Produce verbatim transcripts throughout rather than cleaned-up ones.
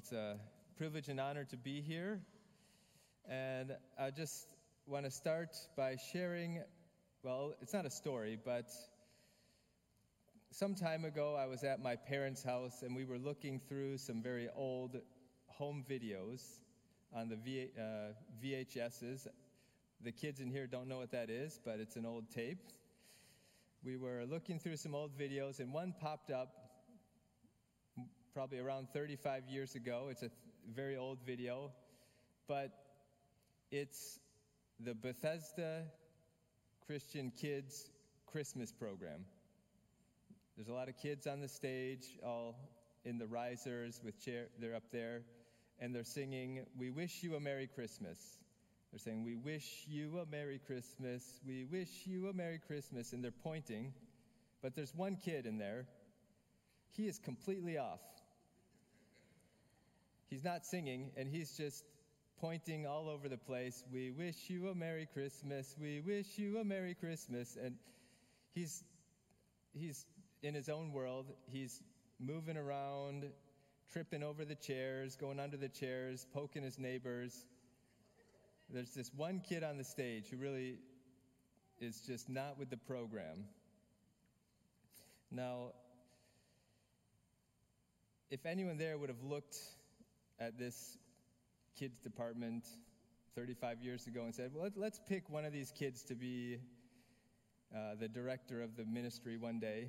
it's a privilege and honor to be here. And I just want to start by sharing, well, it's not a story, but some time ago I was at my parents' house and we were looking through some very old home videos on the v, uh, V H S's. The kids in here don't know what that is, but it's an old tape. We were looking through some old videos and one popped up probably around thirty-five years ago. It's a th- very old video, but it's the Bethesda Christian Kids Christmas program. There's a lot of kids on the stage, all in the risers with chair. They're up there, and they're singing, "We wish you a Merry Christmas." They're saying, "We wish you a Merry Christmas. We wish you a Merry Christmas." And they're pointing, but there's one kid in there. He is completely off. He's not singing, and he's just pointing all over the place. "We wish you a Merry Christmas. We wish you a Merry Christmas." And he's he's in his own world. He's moving around, tripping over the chairs, going under the chairs, poking his neighbors. There's this one kid on the stage who really is just not with the program. Now, if anyone there would have looked at this kids department thirty-five years ago and said, well, let's pick one of these kids to be uh, the director of the ministry one day.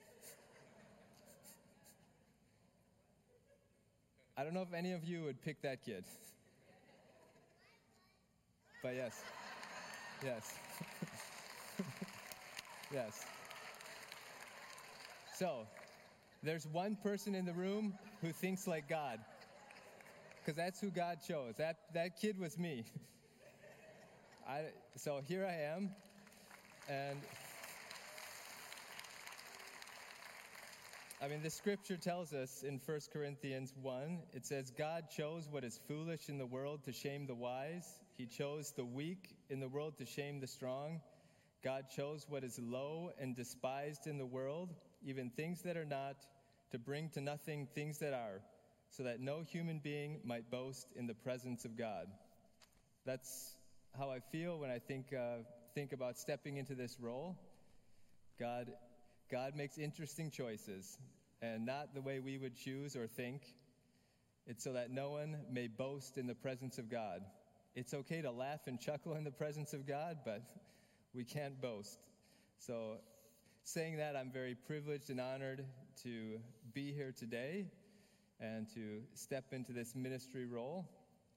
I don't know if any of you would pick that kid. But yes, yes, yes. So, there's one person in the room who thinks like God. Because that's who God chose. That that kid was me. I, so here I am, and I mean, the scripture tells us in First Corinthians one, it says, "God chose what is foolish in the world to shame the wise. He chose the weak in the world to shame the strong. God chose what is low and despised in the world, even things that are not, to bring to nothing things that are, so that no human being might boast in the presence of God." That's how I feel when I think uh, think about stepping into this role. God, God makes interesting choices, and not the way we would choose or think. It's so that no one may boast in the presence of God. It's okay to laugh and chuckle in the presence of God, but we can't boast. So, saying that, I'm very privileged and honored to be here today and to step into this ministry role.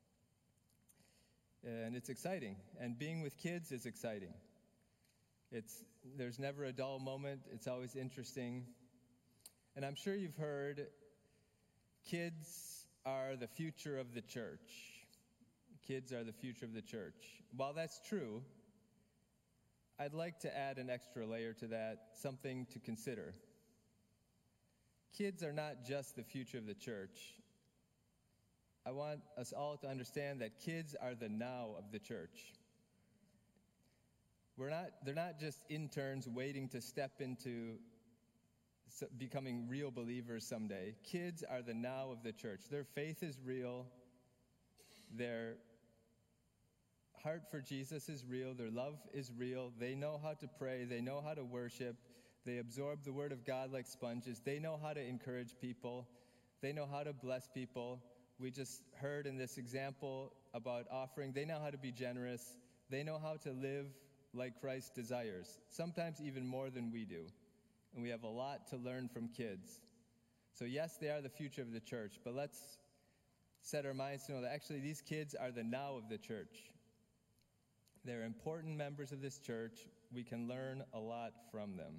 And it's exciting. And being with kids is exciting. It's there's never a dull moment. It's always interesting. And I'm sure you've heard kids are the future of the church. Kids are the future of the church. While that's true, I'd like to add an extra layer to that, something to consider. Kids are not just the future of the church. I want us all to understand that kids are the now of the church. We're not, they're not just interns waiting to step into becoming real believers someday. Kids are the now of the church. Their faith is real. Their heart for Jesus is real. Their love is real. They know how to pray. They know how to worship. They absorb the word of God like sponges. They know how to encourage people. They know how to bless people. We just heard in this example about offering. They know how to be generous. They know how to live like Christ desires, sometimes even more than we do. And we have a lot to learn from kids. So yes, they are the future of the church, but let's set our minds to know that actually these kids are the now of the church. They're important members of this church. We can learn a lot from them.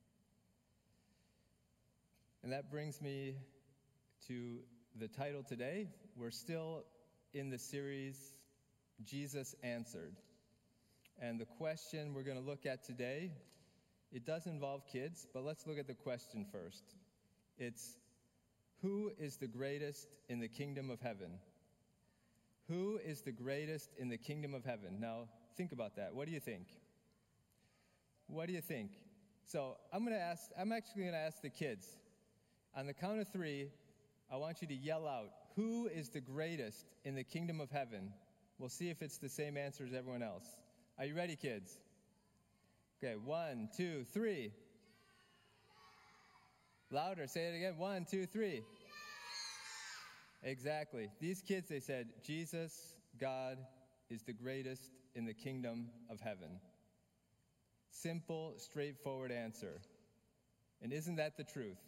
And that brings me to the title today. We're still in the series, Jesus Answered. And the question we're going to look at today, it does involve kids, but let's look at the question first. It's, who is the greatest in the kingdom of heaven? Who is the greatest in the kingdom of heaven? Now, think about that. What do you think? What do you think? So I'm going to ask, I'm actually going to ask the kids. On the count of three, I want you to yell out, who is the greatest in the kingdom of heaven? We'll see if it's the same answer as everyone else. Are you ready, kids? Okay, one, two, three. Louder, say it again. One, two, three. Exactly. These kids, they said, Jesus, God, is the greatest in the kingdom of heaven. Simple, straightforward answer. And isn't that the truth?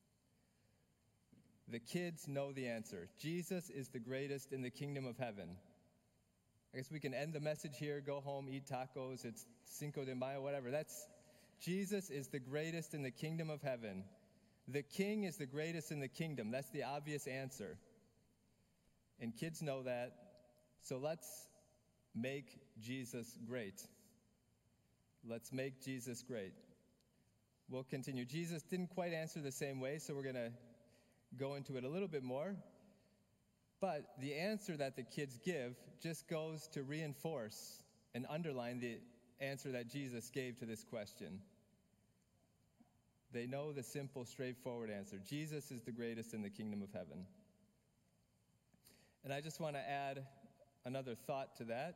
The kids know the answer. Jesus is the greatest in the kingdom of heaven. I guess we can end the message here, go home, eat tacos, it's Cinco de Mayo, whatever. That's, Jesus is the greatest in the kingdom of heaven. The king is the greatest in the kingdom. That's the obvious answer. And kids know that. So let's make Jesus great. Let's make Jesus great. We'll continue. Jesus didn't quite answer the same way, so we're going to go into it a little bit more. But the answer that the kids give just goes to reinforce and underline the answer that Jesus gave to this question. They know the simple, straightforward answer. Jesus is the greatest in the kingdom of heaven. And I just want to add another thought to that.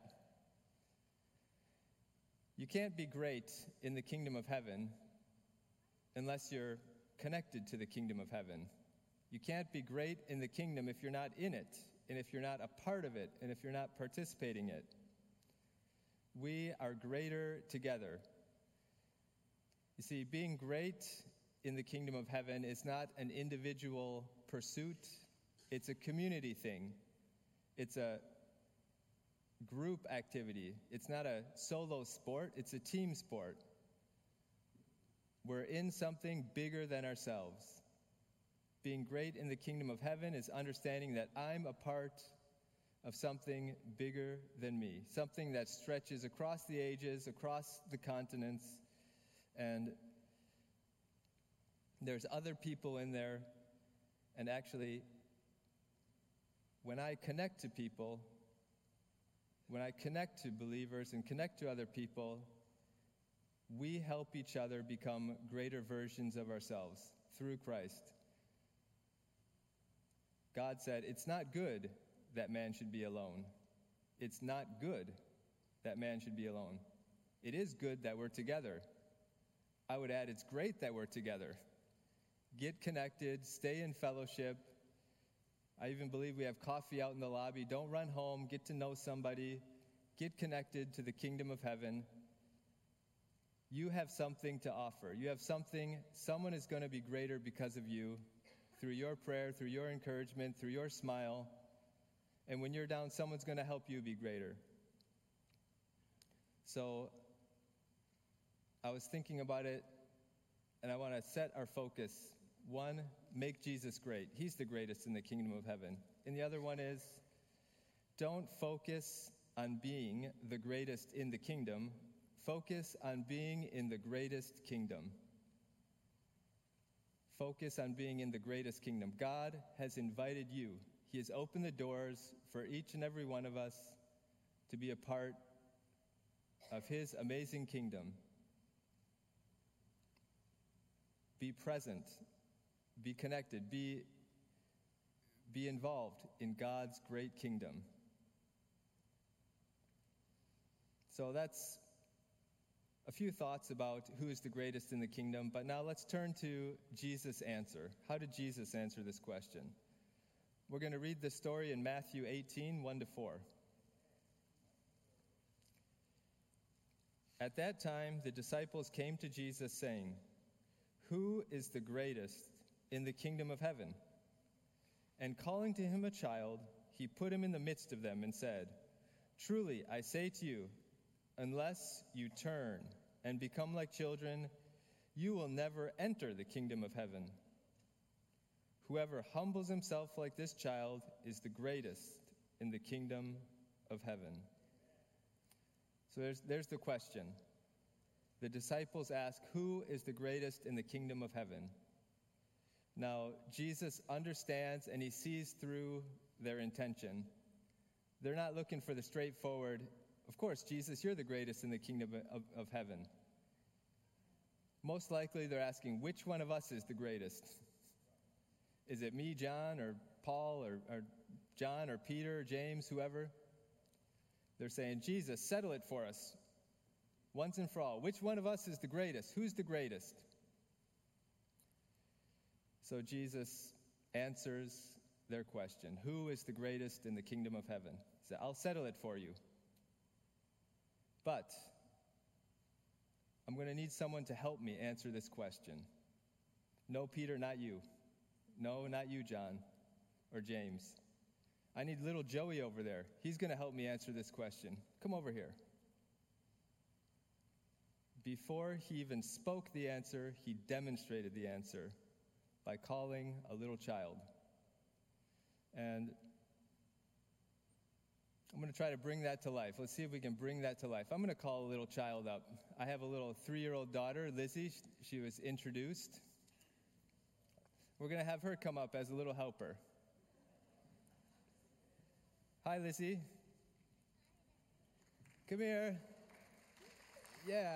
You can't be great in the kingdom of heaven unless you're connected to the kingdom of heaven. You can't be great in the kingdom if you're not in it, and if you're not a part of it, and if you're not participating in it. We are greater together. You see, being great in the kingdom of heaven is not an individual pursuit. It's a community thing. It's a group activity. It's not a solo sport. It's a team sport. We're in something bigger than ourselves. Being great in the kingdom of heaven is understanding that I'm a part of something bigger than me, something that stretches across the ages, across the continents, and there's other people in there. And actually, when I connect to people, when I connect to believers and connect to other people, we help each other become greater versions of ourselves through Christ. God said, it's not good that man should be alone. It's not good that man should be alone. It is good that we're together. I would add, it's great that we're together. Get connected, stay in fellowship. I even believe we have coffee out in the lobby. Don't run home, get to know somebody. Get connected to the kingdom of heaven. You have something to offer. You have something, someone is going to be greater because of you, through your prayer, through your encouragement, through your smile. And when you're down, someone's going to help you be greater. So I was thinking about it, and I want to set our focus. One, make Jesus great. He's the greatest in the kingdom of heaven. And the other one is, don't focus on being the greatest in the kingdom. Focus on being in the greatest kingdom. Focus on being in the greatest kingdom. God has invited you. He has opened the doors for each and every one of us to be a part of His amazing kingdom. Be present. Be connected. Be, be involved in God's great kingdom. So that's a few thoughts about who is the greatest in the kingdom, but now let's turn to Jesus' answer. How did Jesus answer this question? We're going to read the story in Matthew eighteen, one to four. At that time, the disciples came to Jesus saying, "Who is the greatest in the kingdom of heaven?" And calling to him a child, he put him in the midst of them and said, "Truly, I say to you, unless you turn and become like children, you will never enter the kingdom of heaven. Whoever humbles himself like this child is the greatest in the kingdom of heaven." So there's, there's the question. The disciples ask, who is the greatest in the kingdom of heaven? Now, Jesus understands and he sees through their intention. They're not looking for the straightforward, of course, Jesus, you're the greatest in the kingdom of, of heaven. Most likely they're asking, which one of us is the greatest? Is it me, John, or Paul, or, or John or Peter, or James, whoever. They're saying, Jesus, settle it for us once and for all. Which one of us is the greatest? Who's the greatest? So Jesus answers their question. Who is the greatest in the kingdom of heaven? He said, I'll settle it for you. But I'm going to need someone to help me answer this question. No, Peter, not you. No, not you, John or James. I need little Joey over there. He's going to help me answer this question. Come over here. Before he even spoke the answer, he demonstrated the answer by calling a little child. And I'm going to try to bring that to life. Let's see if we can bring that to life. I'm going to call a little child up. I have a little three-year-old daughter, Lizzie. She was introduced. We're going to have her come up as a little helper. Hi, Lizzie. Come here. Yeah.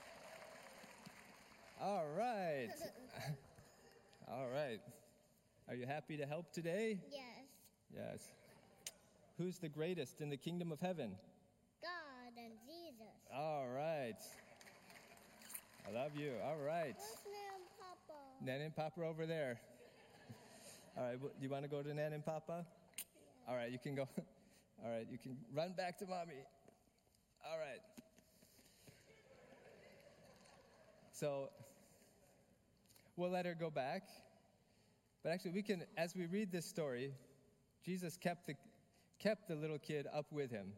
All right. All right. Are you happy to help today? Yes. Yes. Who's the greatest in the kingdom of heaven? God and Jesus. All right. I love you. All right. Where's Nan and Papa? Nan and Papa over there. All right. Do you want to go to Nan and Papa? All right. You can go. All right. You can run back to Mommy. All right. So we'll let her go back. But actually, we can, as we read this story, Jesus kept the kept the little kid up with him.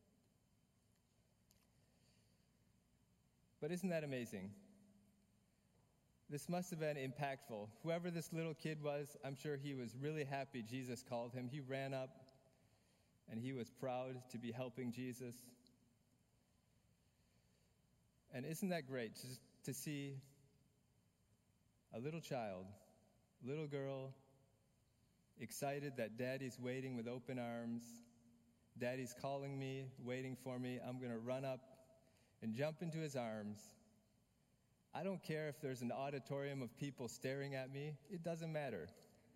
But isn't that amazing? This must have been impactful. Whoever this little kid was, I'm sure he was really happy Jesus called him. He ran up, and he was proud to be helping Jesus. And isn't that great, just to see a little child, little girl, excited that Daddy's waiting with open arms. Daddy's calling me, waiting for me. I'm going to run up and jump into his arms. I don't care if there's an auditorium of people staring at me. It doesn't matter.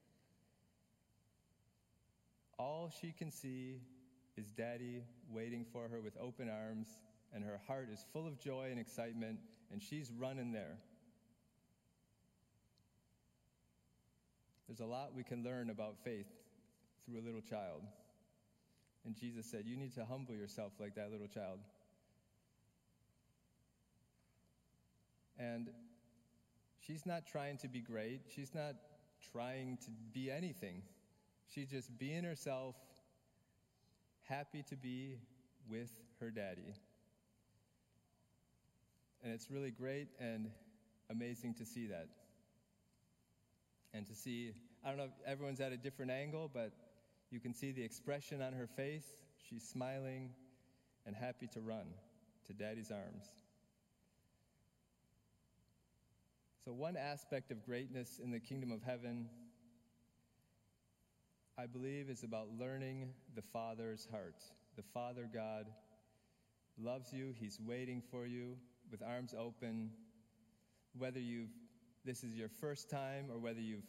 All she can see is Daddy waiting for her with open arms, and her heart is full of joy and excitement, and she's running there. There's a lot we can learn about faith through a little child. And Jesus said, you need to humble yourself like that little child. And she's not trying to be great. She's not trying to be anything. She's just being herself, happy to be with her daddy. And it's really great and amazing to see that. And to see, I don't know if everyone's at a different angle, but you can see the expression on her face. She's smiling and happy to run to Daddy's arms. So one aspect of greatness in the kingdom of heaven, I believe, is about learning the Father's heart. The Father God loves you. He's waiting for you with arms open. Whether you've this is your first time, or whether you've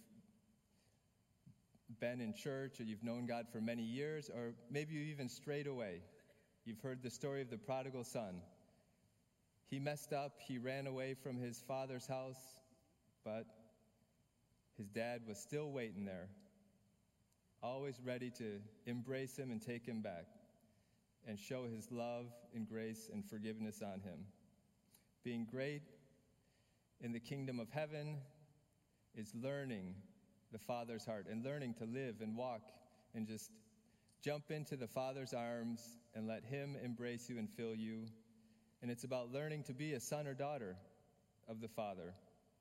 been in church or you've known God for many years, or maybe you even strayed away. You've heard the story of the prodigal son. He messed up. He ran away from his father's house, but his dad was still waiting there, always ready to embrace him and take him back and show his love and grace and forgiveness on him. Being great in the kingdom of heaven is learning the Father's heart and learning to live and walk and just jump into the Father's arms and let him embrace you and fill you. And it's about learning to be a son or daughter of the Father.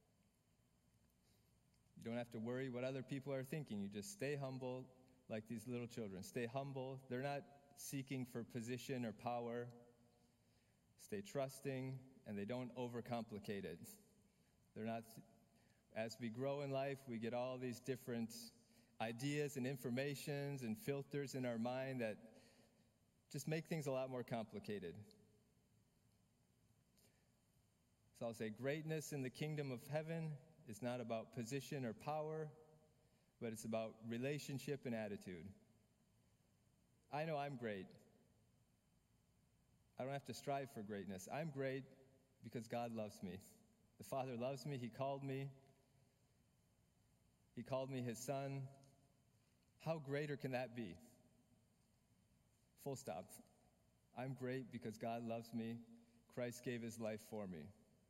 You don't have to worry what other people are thinking. You just stay humble like these little children. Stay humble. They're not seeking for position or power. Stay trusting, and they don't overcomplicate it. They're not, as we grow in life, we get all these different ideas and informations and filters in our mind that just make things a lot more complicated. So I'll say greatness in the kingdom of heaven is not about position or power, but it's about relationship and attitude. I know I'm great. I don't have to strive for greatness. I'm great because God loves me. The Father loves me. He called me. He called me his son. How greater can that be? Full stop. I'm great because God loves me. Christ gave his life for me.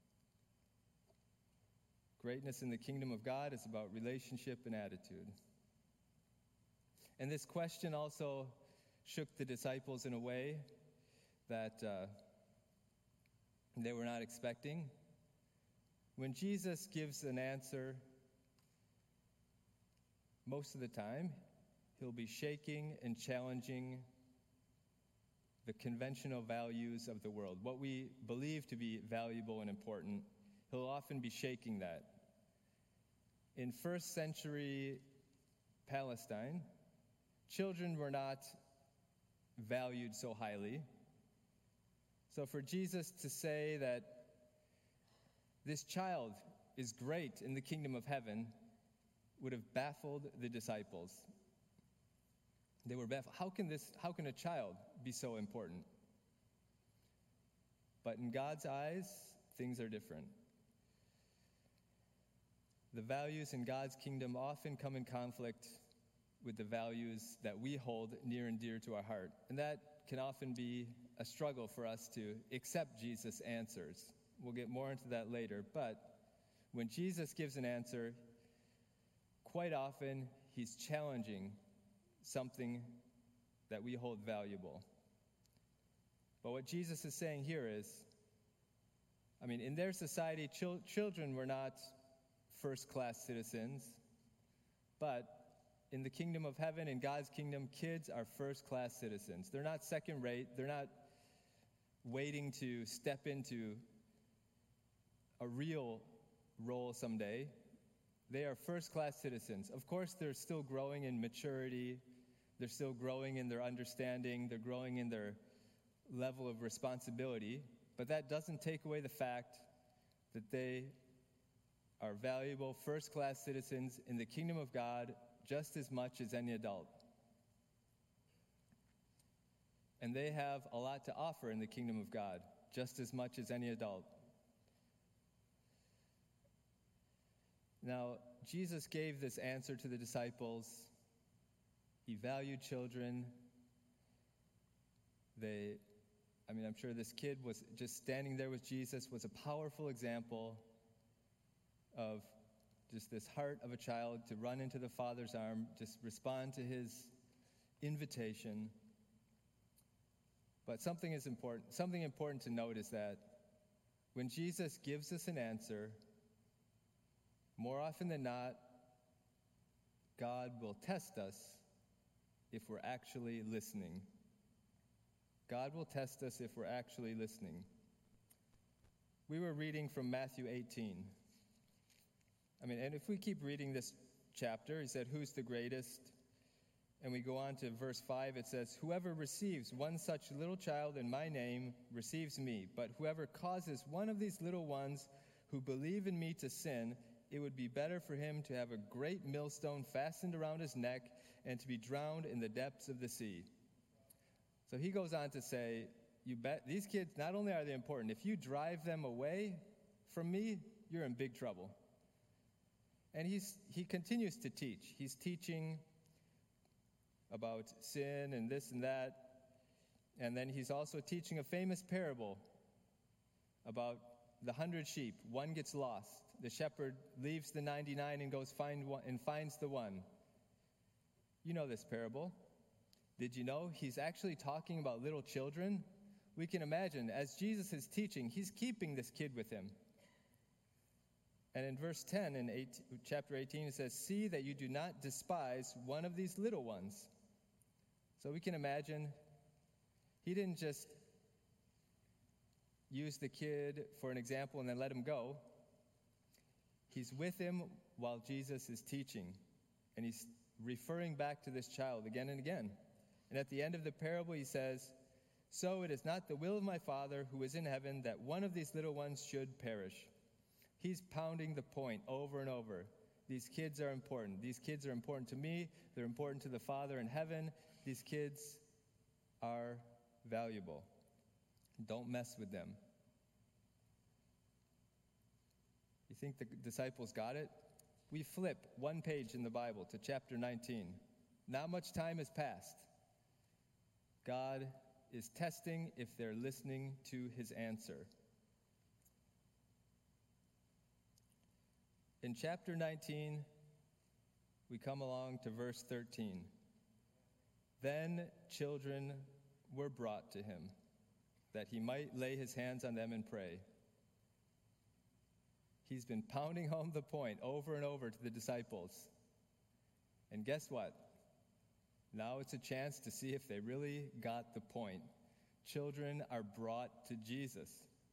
Greatness in the kingdom of God is about relationship and attitude. And this question also shook the disciples in a way that uh, they were not expecting. When Jesus gives an answer, most of the time, he'll be shaking and challenging the conventional values of the world, what we believe to be valuable and important. He'll often be shaking that. In first century Palestine, children were not valued so highly. So for Jesus to say that this child is great in the kingdom of heaven would have baffled the disciples. They were baffled. How can this, how can a child be so important? But in God's eyes, things are different. The values in God's kingdom often come in conflict with the values that we hold near and dear to our heart. And that can often be a struggle for us to accept Jesus' answers. We'll get more into that later. But when Jesus gives an answer, quite often he's challenging something that we hold valuable. But what Jesus is saying here is, I mean, in their society, chil- children were not first-class citizens, but in the kingdom of heaven, in God's kingdom, kids are first-class citizens. They're not second-rate. They're not waiting to step into a real role someday. They are first-class citizens. Of course, they're still growing in maturity. They're still growing in their understanding. They're growing in their level of responsibility. But that doesn't take away the fact that they are valuable first-class citizens in the kingdom of God just as much as any adult. And they have a lot to offer in the kingdom of God, just as much as any adult. Now, Jesus gave this answer to the disciples. He valued children. They, I mean, I'm sure this kid was just standing there with Jesus was a powerful example of just this heart of a child to run into the Father's arm, just respond to his invitation. But something is important. Something important to note is that when Jesus gives us an answer, more often than not, God will test us if we're actually listening. God will test us if we're actually listening. We were reading from Matthew eighteen. I mean, and if we keep reading this chapter, he said, who's the greatest? And we go on to verse five, it says, whoever receives one such little child in my name receives me, but whoever causes one of these little ones who believe in me to sin, it would be better for him to have a great millstone fastened around his neck and to be drowned in the depths of the sea. So he goes on to say, you bet these kids, not only are they important, if you drive them away from me, you're in big trouble. And he's he continues to teach. He's teaching about sin and this and that. And then he's also teaching a famous parable about the hundred sheep. One gets lost. The shepherd leaves the ninety-nine and goes find one and finds the one. You know this parable. Did you know he's actually talking about little children? We can imagine, as Jesus is teaching, he's keeping this kid with him. And in verse ten, in eight, chapter eighteen, it says, see that you do not despise one of these little ones. So we can imagine he didn't just use the kid for an example and then let him go. He's with him while Jesus is teaching. And he's referring back to this child again and again. And at the end of the parable, he says, so it is not the will of my Father who is in heaven that one of these little ones should perish. He's pounding the point over and over. These kids are important. These kids are important to me. They're important to the Father in heaven. These kids are valuable. Don't mess with them. You think the disciples got it? We flip one page in the Bible to chapter nineteen. Not much time has passed. God is testing if they're listening to his answer. In chapter nineteen, we come along to verse thirteen. Then children were brought to him, that he might lay his hands on them and pray. He's been pounding home the point over and over to the disciples. And guess what? Now it's a chance to see if they really got the point. Children are brought to Jesus.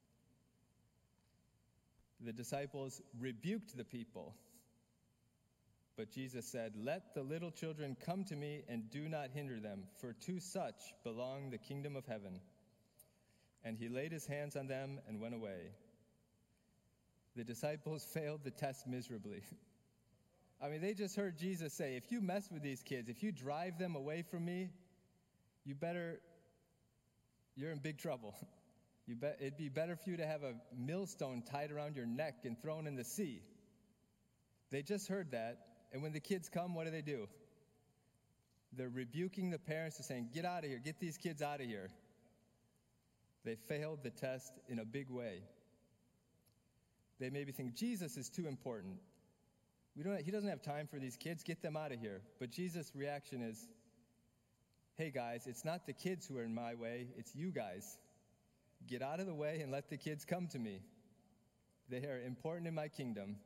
The disciples rebuked the people. But Jesus said, "Let the little children come to me and do not hinder them, for to such belong the kingdom of heaven." And he laid his hands on them and went away. The disciples failed the test miserably. I mean, they just heard Jesus say, if you mess with these kids, if you drive them away from me, you better, you're in big trouble. You bet, it'd be better for you to have a millstone tied around your neck and thrown in the sea. They just heard that, and when the kids come, what do they do? They're rebuking the parents and saying, get out of here, get these kids out of here. They failed the test in a big way. They maybe think Jesus is too important. We don't, he doesn't have time for these kids. Get them out of here. But Jesus' reaction is, hey guys, it's not the kids who are in my way. It's you guys. Get out of the way and let the kids come to me. They are important in my kingdom.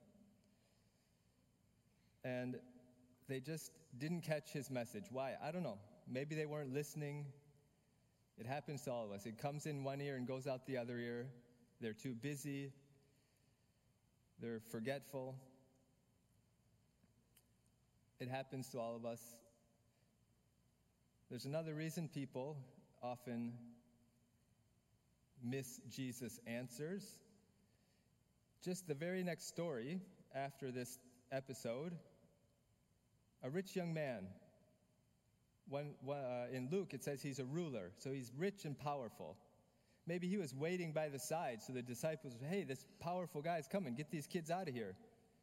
And they just didn't catch his message. Why? I don't know. Maybe they weren't listening. It happens to all of us. It comes in one ear and goes out the other ear. They're too busy. They're forgetful. It happens to all of us. There's another reason people often miss Jesus' answers. Just the very next story after this episode, a rich young man. One, one, uh, in Luke, it says he's a ruler, so he's rich and powerful. Maybe he was waiting by the side, so the disciples, hey, this powerful guy's coming, get these kids out of here.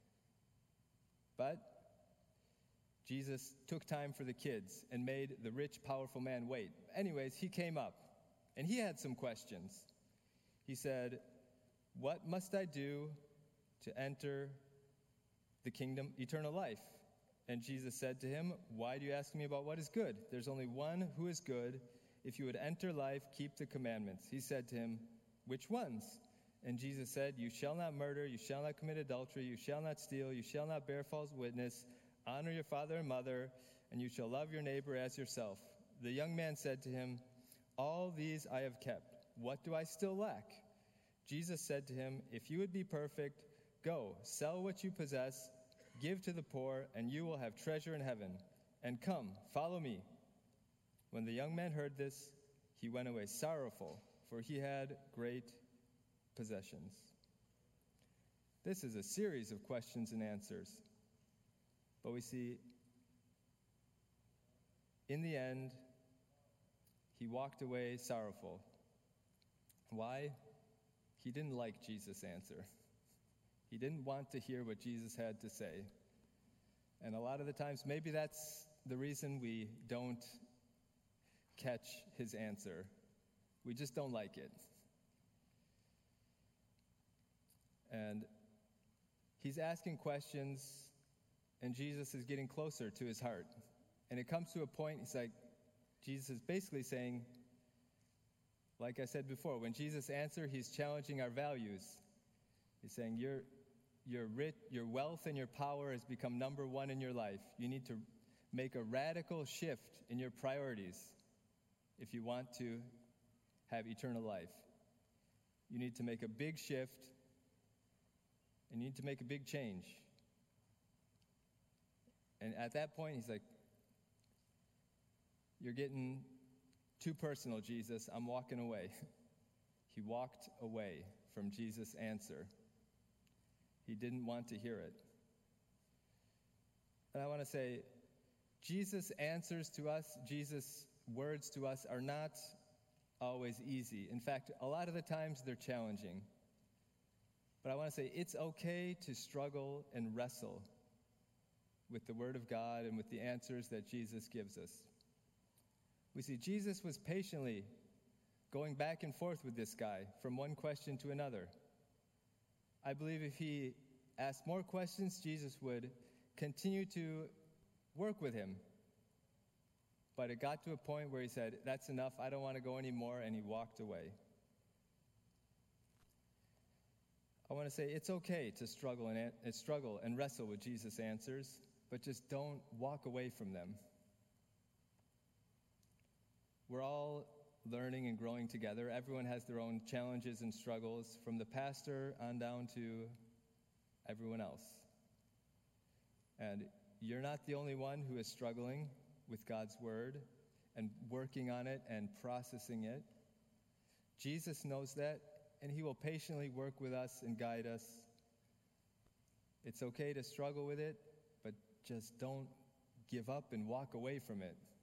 But Jesus took time for the kids and made the rich, powerful man wait. Anyways, he came up, and he had some questions. He said, what must I do to enter the kingdom, eternal life? And Jesus said to him, why do you ask me about what is good? There's only one who is good. If you would enter life, keep the commandments. He said to him, which ones? And Jesus said, you shall not murder, you shall not commit adultery, you shall not steal, you shall not bear false witness, honor your father and mother, and you shall love your neighbor as yourself. The young man said to him, all these I have kept. What do I still lack? Jesus said to him, if you would be perfect, go, sell what you possess, give to the poor, and you will have treasure in heaven. And come, follow me. When the young man heard this, he went away sorrowful, for he had great possessions. This is a series of questions and answers. But we see, in the end, he walked away sorrowful. Why? He didn't like Jesus' answer. He didn't want to hear what Jesus had to say. And a lot of the times, maybe that's the reason we don't catch his answer. We just don't like it. And he's asking questions, and Jesus is getting closer to his heart. And it comes to a point, he's like, Jesus is basically saying, like I said before, when Jesus answers, he's challenging our values. He's saying, your, your, rich, your wealth and your power has become number one in your life. You need to make a radical shift in your priorities if you want to have eternal life. You need to make a big shift, and you need to make a big change. And at that point, he's like, you're getting too personal, Jesus. I'm walking away. He walked away from Jesus' answer. He didn't want to hear it. And I want to say, Jesus answers to us, Jesus words to us are not always easy. In fact, a lot of the times they're challenging. But I want to say it's okay to struggle and wrestle with the Word of God and with the answers that Jesus gives us. We see Jesus was patiently going back and forth with this guy from one question to another. I believe if he asked more questions, Jesus would continue to work with him. But it got to a point where he said, "That's enough, I don't want to go anymore," and he walked away. I want to say it's okay to struggle and, and struggle and wrestle with Jesus' answers, but just don't walk away from them. We're all learning and growing together. Everyone has their own challenges and struggles, from the pastor on down to everyone else. And you're not the only one who is struggling with God's Word and working on it and processing it. Jesus knows that, and he will patiently work with us and guide us. It's okay to struggle with it, but just don't give up and walk away from it.